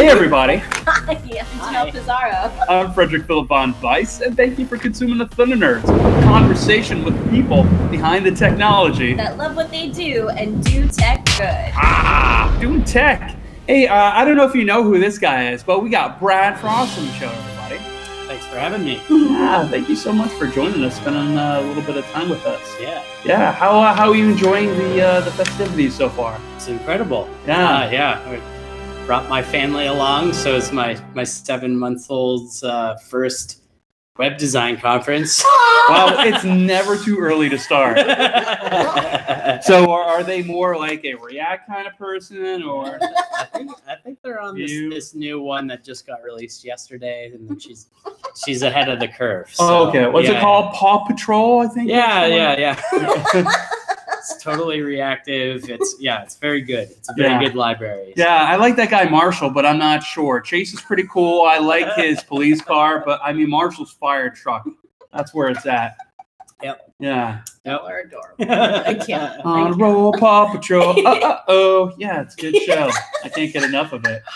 Hey everybody, Hi, I'm Janelle Pizarro. I'm Frederick Philip von Weiss, and thank you for consuming the Thunder Nerds, a conversation with the people behind the technology. That love what they do and do tech good. Doing tech. Hey, I don't know if you know who this guy is, but we got Brad Frost on the show, everybody. Thanks for having me. Yeah, thank you so much for joining us, spending a little bit of time with us. Yeah. How are you enjoying the festivities so far? It's incredible. Yeah. I brought my family along, so it's my 7-month-old's first web design conference. Well, it's never too early to start. So are they more like a React kind of person, or? I think they're on this new one that just got released yesterday, and she's ahead of the curve. So, okay. What's it called? Paw Patrol, I think. Yeah. It's totally reactive. It's very good. It's a very good library. So. Yeah, I like that guy Marshall, but I'm not sure. Chase is pretty cool. I like his police car, but I mean Marshall's fire truck. That's where it's at. Yep. Yeah. Yep. Are adorable. I can't. On a roll, Paw Patrol. Oh, yeah, it's a good show. I can't get enough of it.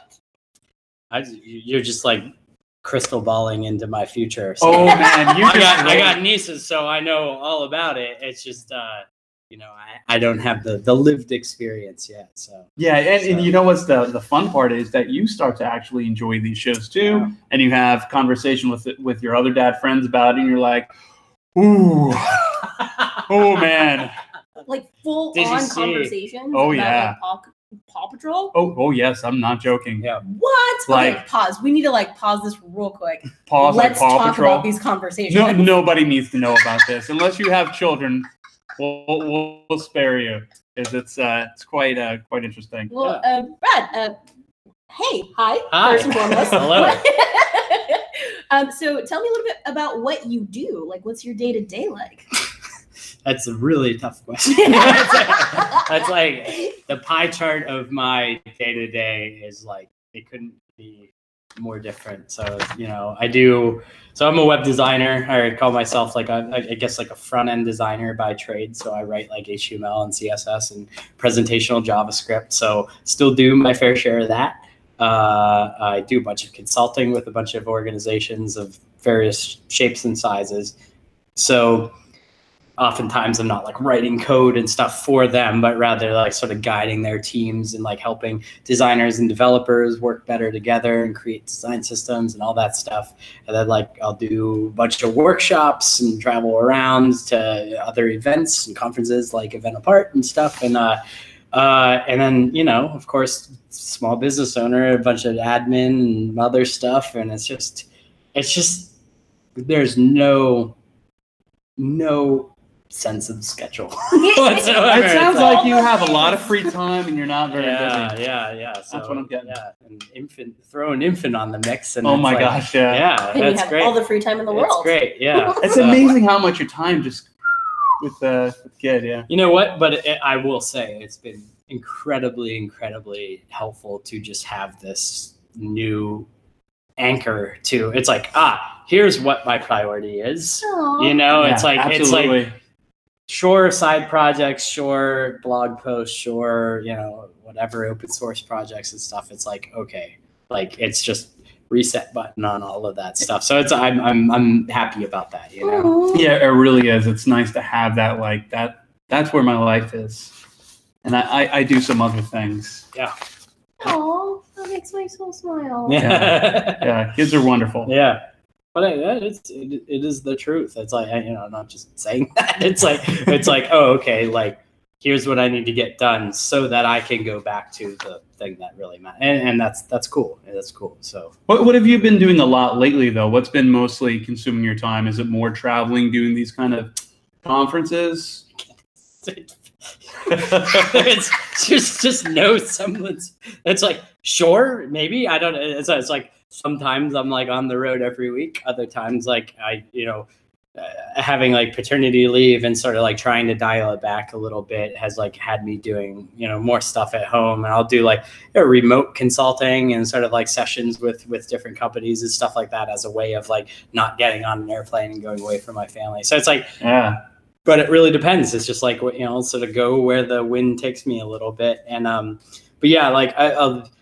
You're just like crystal balling into my future. So. Oh man, I got nieces, so I know all about it. It's just I don't have the lived experience yet. So and you know what's the fun part is that you start to actually enjoy these shows too, and you have conversation with your other dad friends about it, and you're like, ooh, oh man, like full on conversations. Oh about, yeah. Like, Paw Patrol. Oh yes, I'm not joking. Yeah. What? Like, okay, pause. We need to pause this real quick. Pause. Let's like Paw talk Patrol. about these conversations. No, nobody needs to know about this unless you have children. We'll spare you, because it's quite interesting. Well, Brad. Hey, hi. Hi. First and foremost. Hello. So tell me a little bit about what you do. Like, what's your day-to-day like? That's a really tough question. That's like the pie chart of my day-to-day is like, it couldn't be more different. So, I'm a web designer. I call myself I guess like a front-end designer by trade. So I write like HTML and CSS and presentational JavaScript. So still do my fair share of that. I do a bunch of consulting with a bunch of organizations of various shapes and sizes. So oftentimes I'm not like writing code and stuff for them, but rather like sort of guiding their teams and like helping designers and developers work better together and create design systems and all that stuff. And then I'll do a bunch of workshops and travel around to other events and conferences like Event Apart and stuff. And then, of course, small business owner, a bunch of admin and other stuff. And it's just there's no sense of schedule whatsoever. It sounds like you have a lot of free time and you're not very busy. Yeah. So, that's what I'm getting. Yeah, throw an infant on the mix, and oh my gosh, yeah, And that's you have great. all the free time in the world. It's great, yeah. It's amazing how much your time just with the kid, yeah. You know what? But I will say it's been incredibly helpful to just have this new anchor to. It's like here's what my priority is. Aww. It's like absolutely. it's like. Sure, side projects, sure, blog posts, sure, whatever open source projects and stuff. It's like, okay, like it's just reset button on all of that stuff. So I'm happy about that, Aww. Yeah, it really is. It's nice to have that, like that. That's where my life is, and I do some other things. Yeah. Oh, that makes my soul smile. Yeah, kids are wonderful. Yeah. But it is the truth. It's like, I'm not just saying that. It's like, oh, okay, like here's what I need to get done so that I can go back to the thing that really matters. And that's cool. That's cool. So what have you been doing a lot lately though? What's been mostly consuming your time? Is it more traveling, doing these kind of conferences? It's just no semblance. It's like, sure, maybe. I don't. It's like sometimes I'm like on the road every week. Other times, like having like paternity leave and sort of like trying to dial it back a little bit has like had me doing more stuff at home. And I'll do like remote consulting and sort of like sessions with different companies and stuff like that as a way of like not getting on an airplane and going away from my family. So it's like, but it really depends. It's just like, sort of go where the wind takes me a little bit. And but yeah, like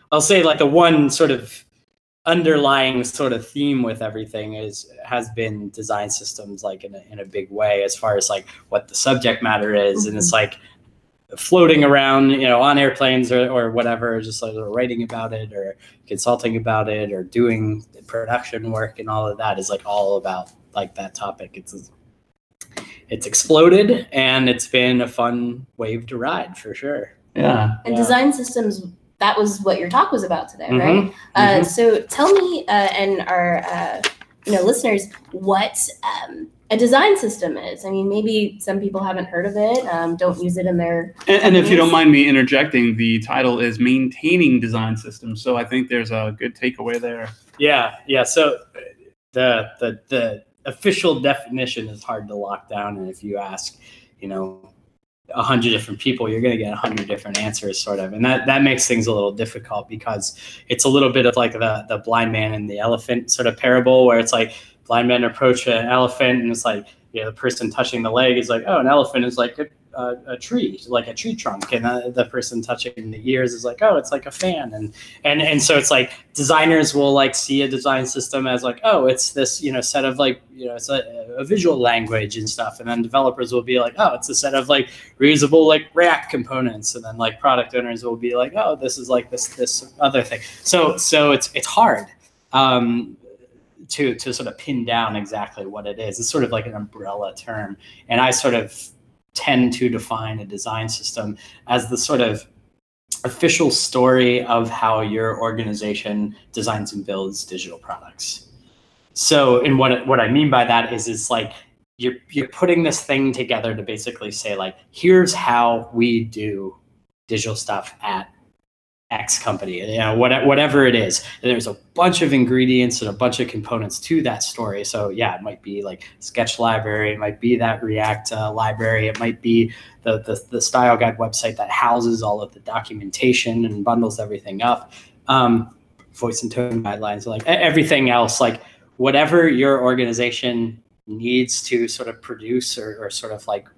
I'll say like the one sort of underlying sort of theme with everything has been design systems, like in a big way, as far as like what the subject matter is. And it's like floating around, on airplanes or whatever, just like writing about it or consulting about it or doing production work, and all of that is like all about like that topic. It's exploded, and it's been a fun wave to ride for sure. Yeah. And design systems, that was what your talk was about today, Mhm. right? So tell me and our listeners what a design system is. I mean, maybe some people haven't heard of it, don't use it in their And if you don't mind me interjecting, the title is Maintaining Design Systems. So I think there's a good takeaway there. Yeah. So the official definition is hard to lock down, and if you ask, 100 different people, you're going to get 100 different answers, sort of, and that makes things a little difficult, because it's a little bit of like the blind man and the elephant sort of parable, where it's like blind men approach an elephant, and it's like, the person touching the leg is like, oh, an elephant is like a tree, like a tree trunk, and the person touching the ears is like, oh, it's like a fan, and so it's like designers will like see a design system as like, oh, it's this set of like it's a visual language and stuff, and then developers will be like, oh, it's a set of like reusable like React components, and then like product owners will be like, oh, this is like this other thing. So it's hard to sort of pin down exactly what it is. It's sort of like an umbrella term, and I sort of tend to define a design system as the sort of official story of how your organization designs and builds digital products. So, and what I mean by that is it's like you're putting this thing together to basically say like, here's how we do digital stuff at X company, whatever it is. And there's a bunch of ingredients and a bunch of components to that story. So yeah, it might be like Sketch library, it might be that React library, it might be the style guide website that houses all of the documentation and bundles everything up. Voice and tone guidelines, like everything else, like whatever your organization needs to sort of produce or sort of like,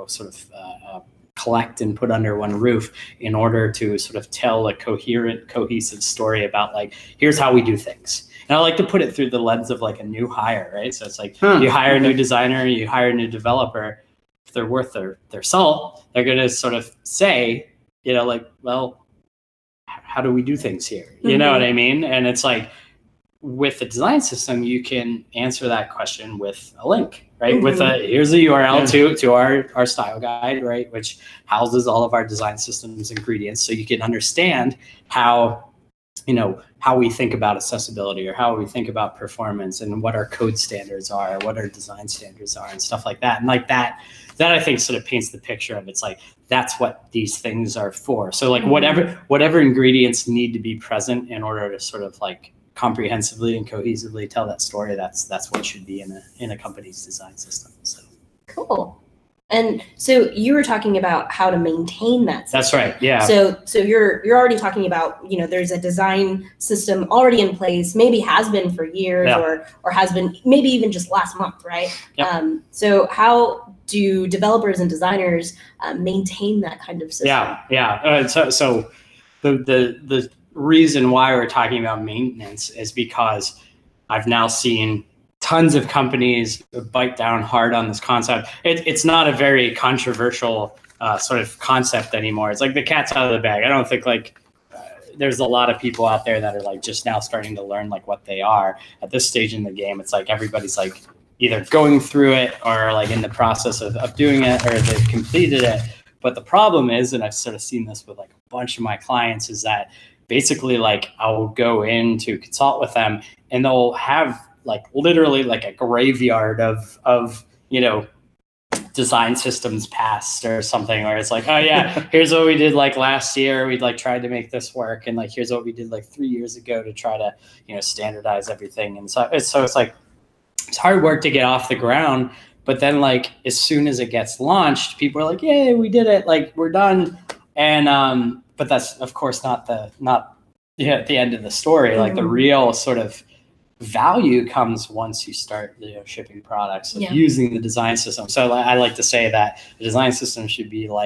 collect and put under one roof in order to sort of tell a coherent, cohesive story about like, here's how we do things. And I like to put it through the lens of like a new hire, right? So it's like you hire a new designer, you hire a new developer. If they're worth their salt, they're going to sort of say, like, well, how do we do things here? You know what I mean? And it's like, with the design system, you can answer that question with a link, right? With here's a URL to our style guide, right? Which houses all of our design systems ingredients. So you can understand how we think about accessibility, or how we think about performance, and what our code standards are, what our design standards are, and stuff like that. And like that I think sort of paints the picture of, it's like, that's what these things are for. So like whatever ingredients need to be present in order to sort of like comprehensively and cohesively tell that story, that's what should be in a company's design system. So cool. And so you were talking about how to maintain that system. That's right. Yeah. So you're already talking about, there's a design system already in place, maybe has been for years, or has been maybe even just last month, right? Yep. So how do developers and designers maintain that kind of system? Yeah. So the reason why we're talking about maintenance is because I've now seen tons of companies bite down hard on this concept. It's not a very controversial sort of concept anymore. It's like the cat's out of the bag. I don't think there's a lot of people out there that are like just now starting to learn like what they are at this stage in the game. It's like everybody's like either going through it or like in the process of doing it, or they've completed it. But the problem is, and I've sort of seen this with like a bunch of my clients, is that basically like I'll go in to consult with them, and they'll have like literally like a graveyard of design systems past or something, where it's like, oh yeah, here's what we did like last year, we'd like tried to make this work, and like here's what we did like 3 years ago to try to standardize everything. And so it's like it's hard work to get off the ground, but then like as soon as it gets launched, people are like, yay, we did it, like we're done. And but that's of course not the end of the story. Like the real sort of value comes once you start shipping products and using the design system. So I like to say that the design system should be like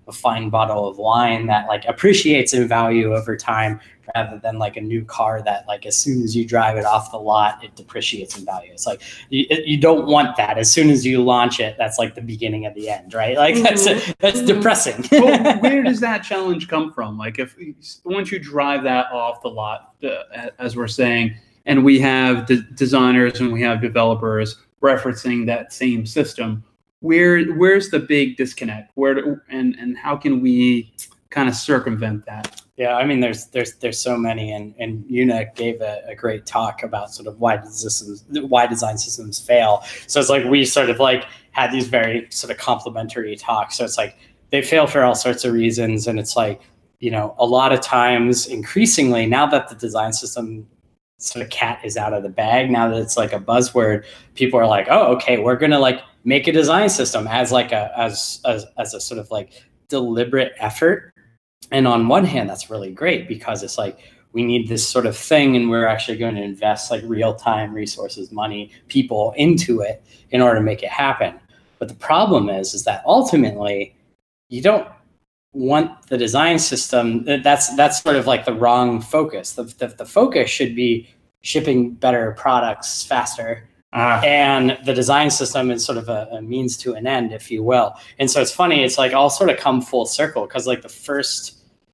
a fine bottle of wine that like appreciates in value over time, rather than like a new car that like as soon as you drive it off the lot, it depreciates in value. It's like you don't want that. As soon as you launch it, that's like the beginning of the end, right? Like that's depressing. Well, where does that challenge come from? Like if once you drive that off the lot, as we're saying, and we have designers and we have developers referencing that same system, where's the big disconnect? And how can we kind of circumvent that? Yeah, I mean, there's so many, and Una gave a great talk about sort of why design systems fail. So it's like we sort of like had these very sort of complementary talks. So it's like they fail for all sorts of reasons, and it's like, you know, a lot of times, increasingly, now that the design system sort of cat is out of the bag, now that it's like a buzzword, people are like, oh, okay, we're gonna like make a design system as like as a sort of like deliberate effort. And on one hand, that's really great because it's like we need this sort of thing, and we're actually going to invest like real time, resources, money, people into it in order to make it happen. But the problem is that ultimately you don't want the design system. That's sort of like the wrong focus. The focus should be shipping better products faster. And the design system is sort of a means to an end, if you will. And so it's funny, it's like all sort of come full circle, because like the first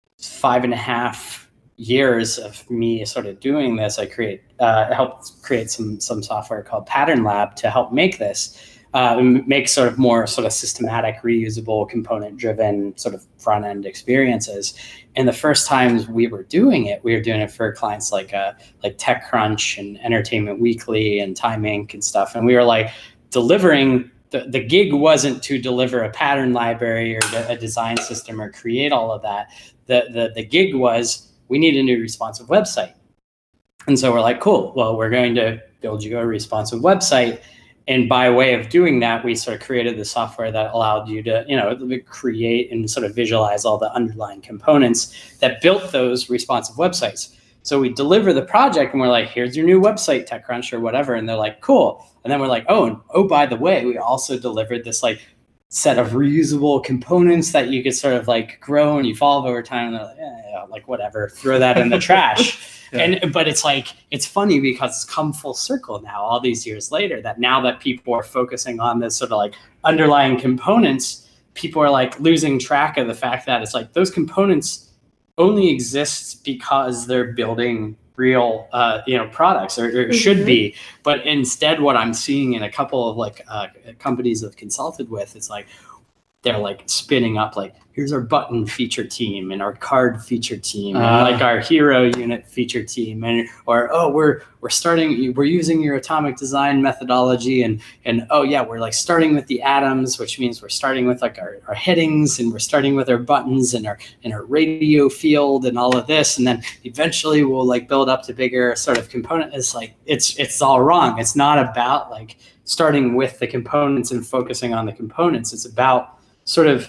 5.5 years of me sort of doing this, I helped create some software called Pattern Lab to help make this, make sort of more sort of systematic, reusable, component-driven sort of front-end experiences. And the first times we were doing it for clients like TechCrunch and Entertainment Weekly and Time Inc. and stuff. And we were like delivering, the gig wasn't to deliver a pattern library or a design system or create all of that. The gig was, we need a new responsive website. And so we're like, cool, well, we're going to build you a responsive website. And by way of doing that, we sort of created the software that allowed you to, you know, create and sort of visualize all the underlying components that built those responsive websites. So we deliver the project and we're like, here's your new website, TechCrunch or whatever. And they're like, cool. And then we're like, oh, by the way, we also delivered this like set of reusable components that you could sort of like grow and evolve over time. And they're like, yeah, like whatever, throw that in the trash. Yeah. But it's like, it's funny because it's come full circle now, all these years later, that now that people are focusing on this sort of like underlying components, people are like losing track of the fact that it's like those components only exist because they're building real, products or should be. But instead, what I'm seeing in a couple of like companies I've consulted with, it's like, they're like spinning up like, here's our button feature team and our card feature team and like our hero unit feature team, and we're using your atomic design methodology and oh yeah, we're like starting with the atoms, which means we're starting with like our headings, and we're starting with our buttons and our radio field and all of this, and then eventually we'll like build up to bigger sort of component. It's like it's all wrong. It's not about like starting with the components and focusing on the components. It's about sort of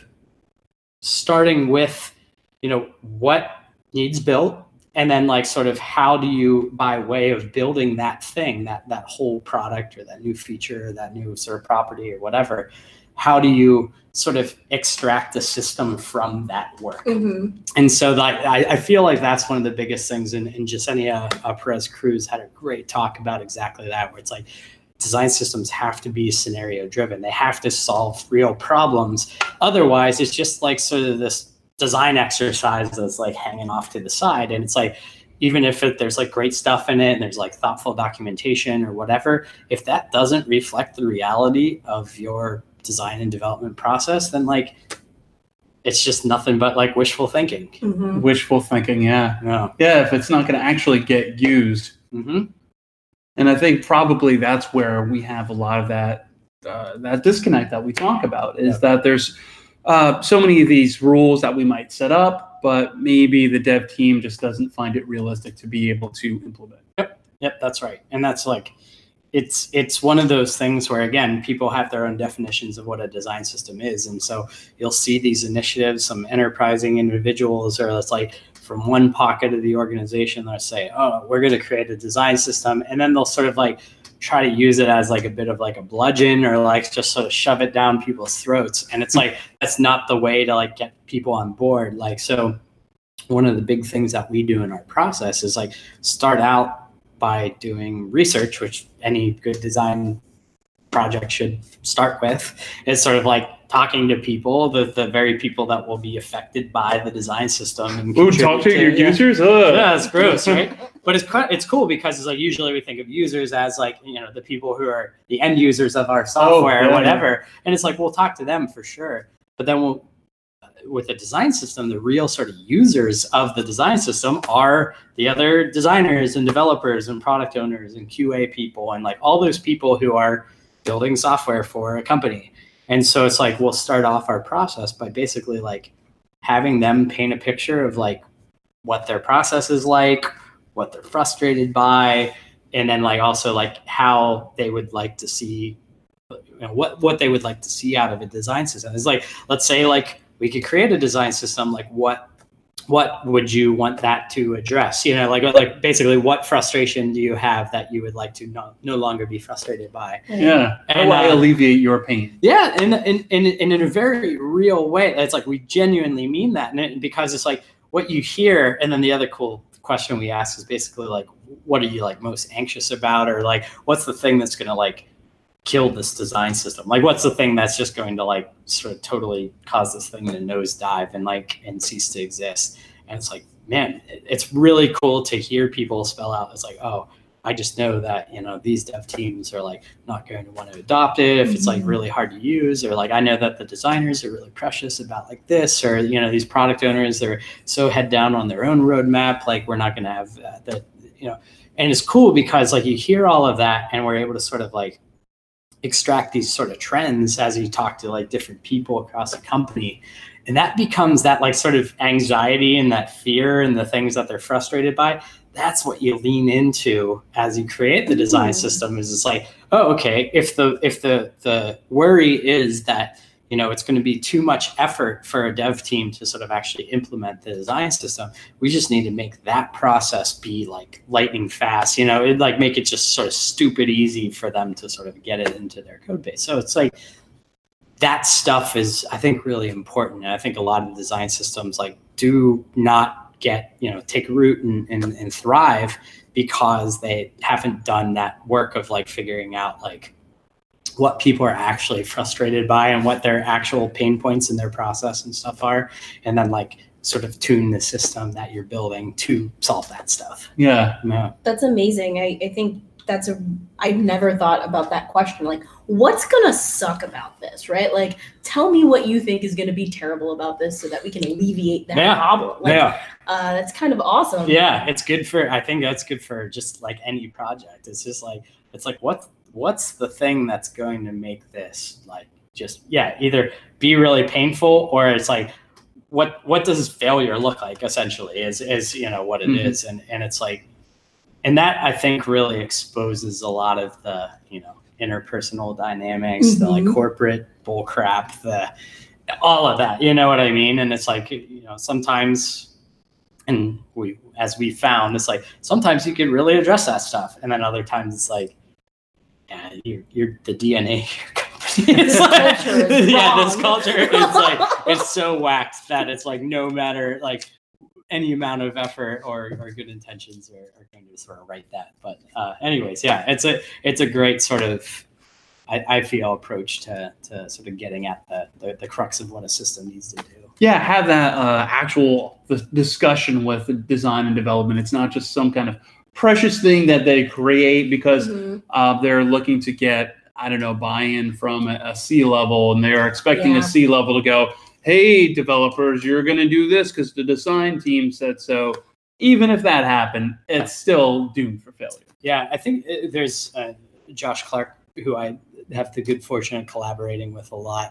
starting with, you know, what needs built, and then like sort of how do you, by way of building that thing, that whole product or that new feature or that new sort of property or whatever, how do you sort of extract the system from that work? Mm-hmm. And so like, I feel like that's one of the biggest things, and Yesenia Perez Cruz had a great talk about exactly that, where it's like, design systems have to be scenario driven. They have to solve real problems. Otherwise, it's just like sort of this design exercise that's like hanging off to the side. And it's like, even if there's like great stuff in it and there's like thoughtful documentation or whatever, if that doesn't reflect the reality of your design and development process, then like it's just nothing but like wishful thinking. Mm-hmm. Wishful thinking, yeah. Yeah, if it's not going to actually get used. Mm-hmm. And I think probably that's where we have a lot of that disconnect that we talk about, is that there's so many of these rules that we might set up, but maybe the dev team just doesn't find it realistic to be able to implement. Yep, that's right. And that's like, it's one of those things where, again, people have their own definitions of what a design system is. And so you'll see these initiatives, some enterprising individuals are, it's like from one pocket of the organization that say, oh, we're going to create a design system. And then they'll sort of like try to use it as like a bit of like a bludgeon or like just sort of shove it down people's throats. And it's like, that's not the way to like get people on board. Like, so one of the big things that we do in our process is like start out by doing research, which any good design project should start with. It's sort of like talking to people, the very people that will be affected by the design system. And talk to your users? Yeah, it's gross, right? But it's cool because it's like usually we think of users as like, you know, the people who are the end users of our software or whatever. And it's like, we'll talk to them for sure. But then with a design system, the real sort of users of the design system are the other designers and developers and product owners and QA people and like all those people who are building software for a company. And so it's like, we'll start off our process by basically like having them paint a picture of like what their process is like, what they're frustrated by, and then like also like how they would like to see, you know, what they would like to see out of a design system. It's like, let's say like we could create a design system, like what would you want that to address? You know, like basically what frustration do you have that you would like to no longer be frustrated by? Yeah. How do I alleviate your pain? Yeah. And in a very real way, it's like, we genuinely mean that. And because it's like what you hear. And then the other cool question we ask is basically like, what are you like most anxious about? Or like, what's the thing that's going to like kill this design system? Like, what's the thing that's just going to like sort of totally cause this thing to nosedive and cease to exist? And it's like, man, it's really cool to hear people spell out. It's like, oh, I just know that, you know, these dev teams are like not going to want to adopt it if it's like really hard to use, or like, I know that the designers are really precious about like this, or, you know, these product owners, they're so head down on their own roadmap. Like, we're not going to have that, you know. And it's cool because like you hear all of that and we're able to sort of like extract these sort of trends as you talk to like different people across the company. And that becomes that like sort of anxiety and that fear and the things that they're frustrated by. That's what you lean into as you create the design system. Is it's like, oh, okay, if the worry is that, you know, it's going to be too much effort for a dev team to sort of actually implement the design system, we just need to make that process be like lightning fast, you know, it like make it just sort of stupid easy for them to sort of get it into their code base. So it's like, that stuff is, I think, really important. And I think a lot of design systems like do not get, you know, take root and thrive because they haven't done that work of like figuring out like what people are actually frustrated by and what their actual pain points in their process and stuff are. And then like sort of tune the system that you're building to solve that stuff. Yeah. That's amazing. I think I've never thought about that question. Like, what's gonna suck about this, right? Like, tell me what you think is gonna be terrible about this so that we can alleviate that problem. Like, that's kind of awesome. Yeah, I think that's good for just like any project. It's just like, it's like, what's the thing that's going to make this like just, either be really painful, or it's like, what does failure look like essentially is you know, what it is. And it's like, and that I think really exposes a lot of the, you know, interpersonal dynamics, the like corporate bull crap, all of that, you know what I mean? And it's like, you know, sometimes, and as we found, it's like, sometimes you could really address that stuff. And then other times it's like, yeah, you're the DNA of your company. It's like, this culture is like, it's so whacked that it's like, no matter like any amount of effort or good intentions are going to sort of write that. But anyways, it's a great sort of, I feel, approach to sort of getting at the crux of what a system needs to do. Yeah, have that actual discussion with design and development. It's not just some kind of precious thing that they create because they're looking to get, I don't know, buy-in from a C-level, and they're expecting a C-level to go, hey, developers, you're going to do this because the design team said so. Even if that happened, it's still doomed for failure. Yeah, I think there's Josh Clark, who I have the good fortune of collaborating with a lot.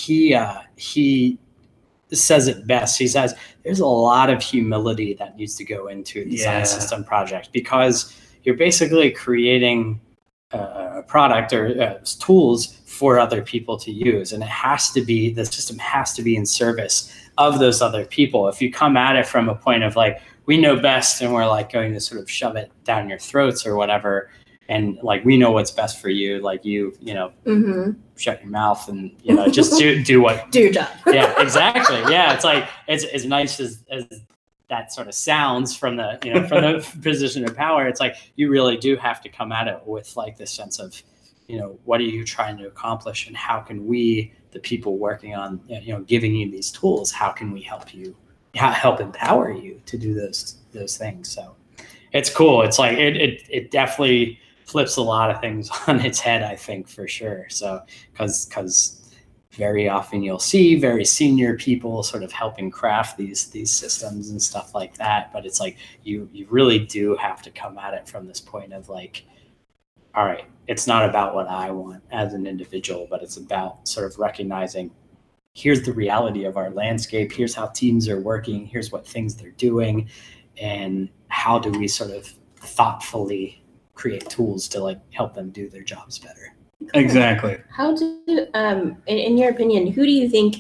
He says it best. He says there's a lot of humility that needs to go into a design system project, because you're basically creating a product or tools for other people to use, and the system has to be in service of those other people. If you come at it from a point of like, we know best and we're like going to sort of shove it down your throats or whatever, and like, we know what's best for you, like you know, shut your mouth and, you know, just do what, do your job. Yeah, exactly. Yeah. It's like, it's as nice as that sort of sounds from the, you know, from the position of power. It's like, you really do have to come at it with like this sense of, you know, what are you trying to accomplish, and how can we, the people working on, you know, giving you these tools, how can we help you, help empower you to do those things? So it's cool. It's like, it definitely flips a lot of things on its head, I think, for sure. So, because very often you'll see very senior people sort of helping craft these systems and stuff like that. But it's like, you really do have to come at it from this point of like, all right, it's not about what I want as an individual, but it's about sort of recognizing, here's the reality of our landscape. Here's how teams are working. Here's what things they're doing. And how do we sort of thoughtfully create tools to like help them do their jobs better? Exactly. How do, in your opinion, who do you think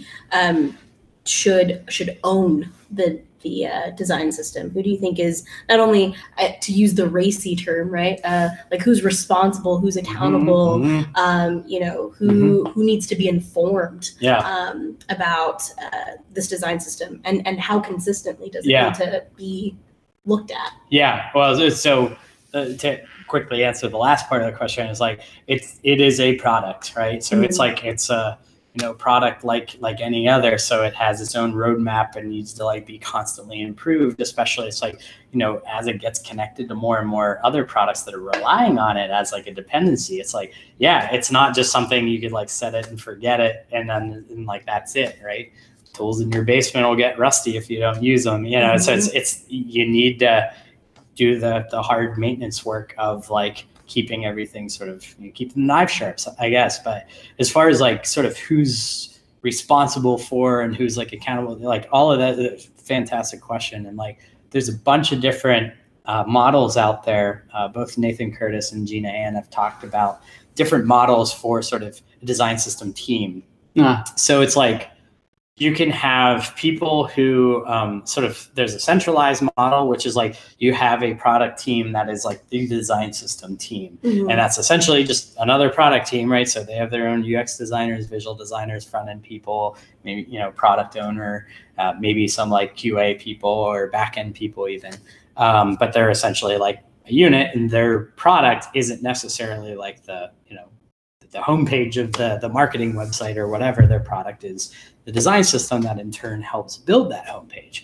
should own the design system? Who do you think is not only, to use the racy term, right? Like, who's responsible, who's accountable, you know, who needs to be informed about this design system, and how consistently does it need to be looked at? Yeah, well, so to quickly answer the last part of the question is like, it is a product, right? So it's like, it's a, you know, product like any other. So it has its own roadmap and needs to like be constantly improved, especially it's like, you know, as it gets connected to more and more other products that are relying on it as like a dependency. It's like, yeah, it's not just something you could like set it and forget it and like, that's it, right? Tools in your basement will get rusty if you don't use them, you know? So it's you need to do the hard maintenance work of like keeping everything sort of, you know, keeping the knife sharp, I guess. But as far as like sort of who's responsible for and who's like accountable, like all of that, fantastic question. And like, there's a bunch of different models out there. Both Nathan Curtis and Gina Ann have talked about different models for sort of a design system team. So it's like, you can have people who sort of, there's a centralized model, which is like, you have a product team that is like the design system team. And that's essentially just another product team, right? So they have their own UX designers, visual designers, front-end people, maybe, you know, product owner, maybe some like QA people or back-end people even. But they're essentially like a unit, and their product isn't necessarily like the, you know, the homepage of the marketing website or whatever. Their product is the design system that in turn helps build that homepage.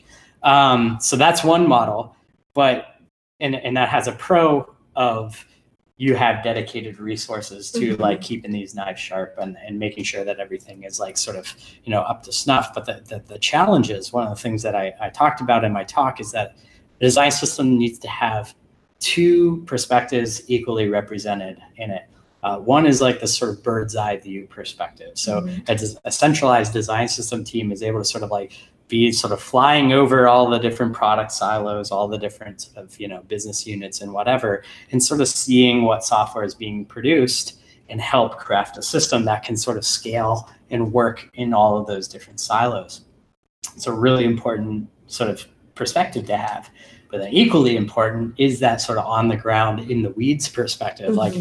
So that's one model, but and that has a pro of, you have dedicated resources to like keeping these knives sharp and making sure that everything is like sort of, you know, up to snuff. But the challenge is, one of the things that I talked about in my talk is that the design system needs to have two perspectives equally represented in it. One is like the sort of bird's eye view perspective. So a centralized design system team is able to sort of like be sort of flying over all the different product silos, all the different sort of, you know, business units and whatever, and sort of seeing what software is being produced and help craft a system that can sort of scale and work in all of those different silos. It's a really important sort of perspective to have. But then equally important is that sort of on the ground, in the weeds perspective, like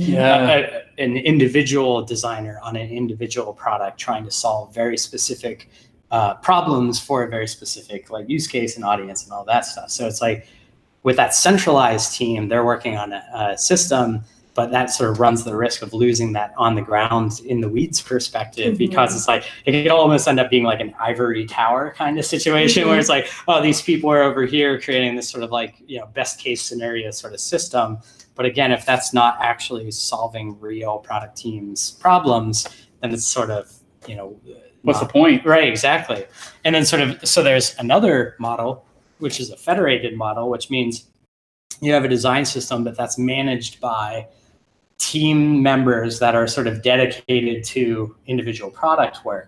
an individual designer on an individual product trying to solve very specific problems for a very specific like use case and audience and all that stuff. So it's like, with that centralized team, they're working on a system, but that sort of runs the risk of losing that on the ground, in the weeds perspective, because it's like, it could almost end up being like an ivory tower kind of situation where it's like, oh, these people are over here creating this sort of like, you know, best case scenario sort of system. But again, if that's not actually solving real product teams' problems, then it's sort of, you know, what's the point? Right, exactly. And then sort of, so there's another model, which is a federated model, which means you have a design system, but that's managed by team members that are sort of dedicated to individual product work.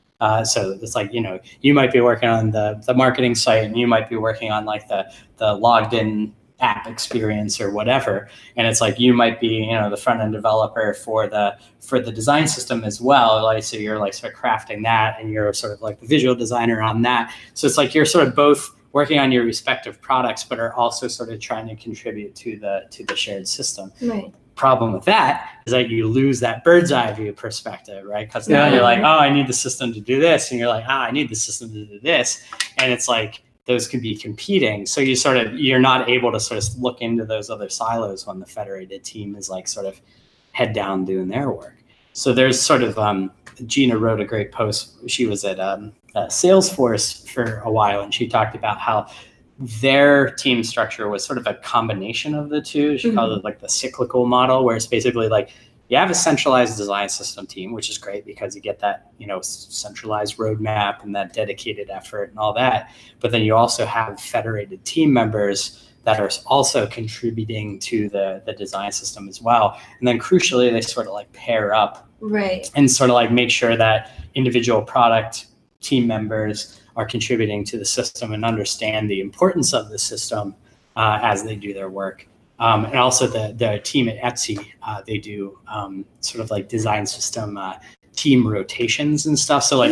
So it's like, you know, you might be working on the marketing site, and you might be working on like the logged in app experience or whatever. And it's like you might be, you know, the front end developer for the design system as well. Like, so you're like sort of crafting that, and you're sort of like the visual designer on that. So it's like you're sort of both working on your respective products, but are also sort of trying to contribute to the shared system. Right. Problem with that is that you lose that bird's eye view perspective, right? Because now you're like, oh, I need the system to do this, and you're like, I need the system to do this, and it's like those can be competing. So you're not able to sort of look into those other silos when the federated team is like sort of head down doing their work. So there's sort of Gina wrote a great post. She was at Salesforce for a while, and she talked about how their team structure was sort of a combination of the two. She called it like the cyclical model, where it's basically like you have a centralized design system team, which is great because you get that, you know, centralized roadmap and that dedicated effort and all that. But then you also have federated team members that are also contributing to the design system as well. And then crucially, they sort of like pair up, right, and sort of like make sure that individual product team members are contributing to the system and understand the importance of the system as they do their work. And also the team at Etsy, they do sort of like design system team rotations and stuff. So like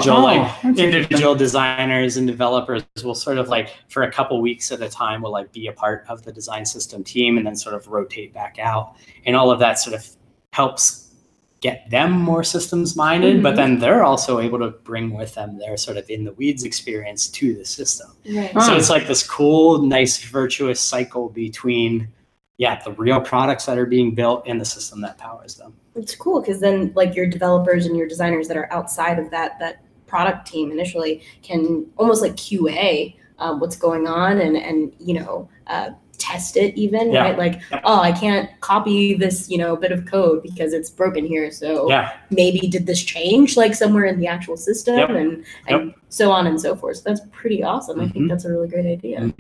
individual designers and developers will sort of like for a couple weeks at a time will like be a part of the design system team and then sort of rotate back out. And all of that sort of helps get them more systems minded, but then they're also able to bring with them their sort of in the weeds experience to the system. Right. So it's like this cool, nice, virtuous cycle between, the real products that are being built and the system that powers them. It's cool because then like your developers and your designers that are outside of that product team initially can almost like QA what's going on and you know, test it even, right? Like, oh, I can't copy this, you know, bit of code because it's broken here. So maybe did this change like somewhere in the actual system and so on and so forth. So that's pretty awesome. I think that's a really great idea.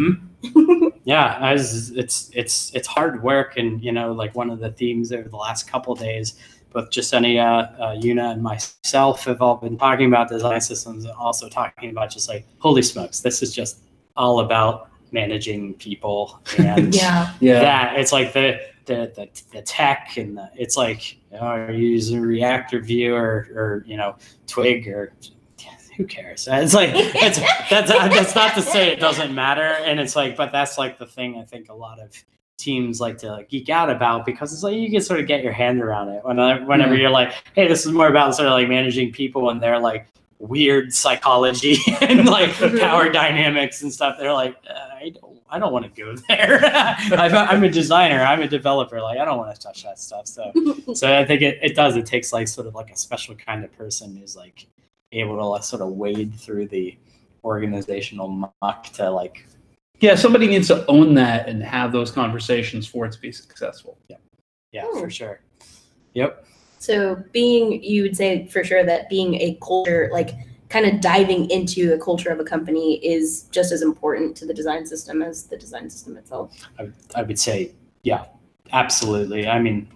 It's hard work. And, you know, like one of the themes over the last couple of days, both Justenia, Una, and myself have all been talking about design systems and also talking about just like, holy smokes, this is just all about managing people and that it's like the tech and it's like, you know, are you using React or Vue or you know, Twig or who cares? It's like that's not to say it doesn't matter, and it's like, but that's like the thing I think a lot of teams like to like geek out about, because it's like you can sort of get your hand around it whenever you're like, hey, this is more about sort of like managing people and they're like weird psychology and like power dynamics and stuff. They're like, I don't want to go there. I'm a designer. I'm a developer. Like, I don't want to touch that stuff. So I think it takes like sort of like a special kind of person who's like able to like sort of wade through the organizational muck to like. Yeah, somebody needs to own that and have those conversations for it to be successful. Yeah, for sure. Yep. So you would say for sure that being a culture, like kind of diving into the culture of a company is just as important to the design system as the design system itself. I would say, yeah, absolutely. I mean,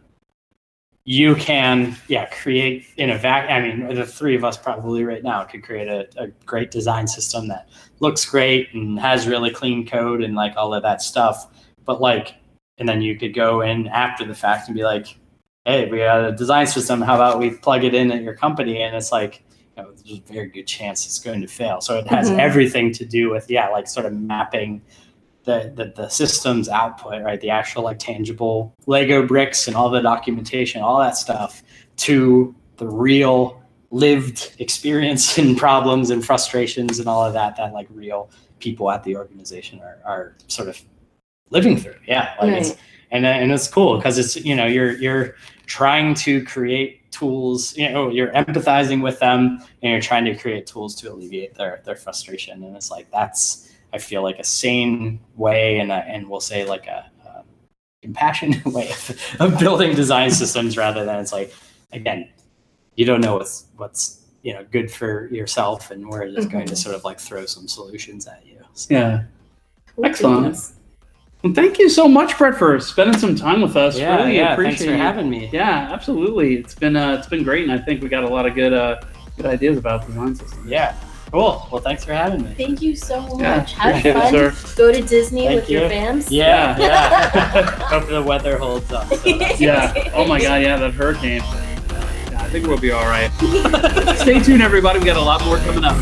you can, create in a vacuum. I mean, the three of us probably right now could create a great design system that looks great and has really clean code and like all of that stuff. But like, and then you could go in after the fact and be like, hey, we got a design system. How about we plug it in at your company? And it's like, you know, there's a very good chance it's going to fail. So it has everything to do with, like sort of mapping the system's output, right? The actual like tangible Lego bricks and all the documentation, all that stuff to the real lived experience and problems and frustrations and all of that like real people at the organization are sort of living through. It's, and it's cool because it's, you know, you're trying to create tools, you know, you're empathizing with them and you're trying to create tools to alleviate their frustration. And it's like, that's, I feel like a sane way and we'll say like a compassionate way of building design systems rather than it's like, again, you don't know what's you know, good for yourself and we're just going to sort of like throw some solutions at you. So. Yeah. Excellent. Well, thank you so much, Brett, for spending some time with us. Really appreciate thanks for having me. Yeah, absolutely. It's been great, and I think we got a lot of good ideas about design systems. Yeah. Cool. Well, thanks for having me. Thank you so much. Yeah. Have Appreciate it, fun. sir. Go to Disney Thank with your you. fams. Yeah. Hope the weather holds up. So that's Yeah. Oh my God. Yeah, that hurricane. Yeah, I think we'll be all right. Stay tuned, everybody. We got a lot more coming up.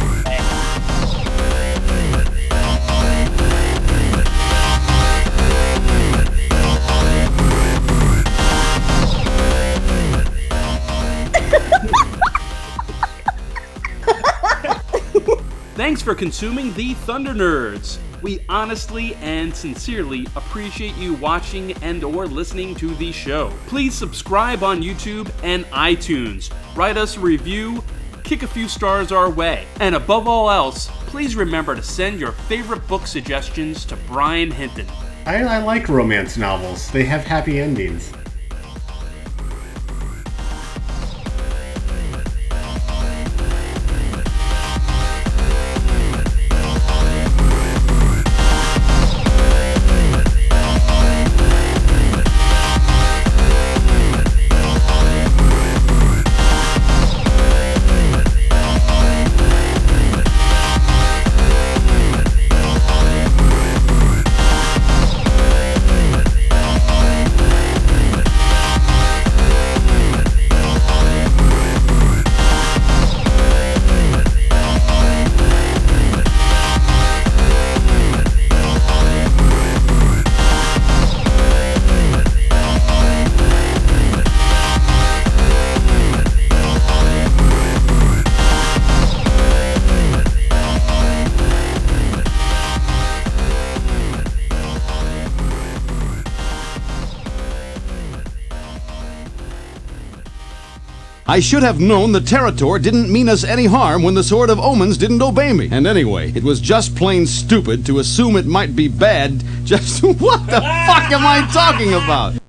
Thanks for consuming the Thunder Nerds. We honestly and sincerely appreciate you watching and or listening to the show. Please subscribe on YouTube and iTunes. Write us a review, kick a few stars our way. And above all else, please remember to send your favorite book suggestions to Brian Hinton. I like romance novels. They have happy endings. I should have known the Territor didn't mean us any harm when the Sword of Omens didn't obey me. And anyway, it was just plain stupid to assume it might be bad. Just what the fuck am I talking about?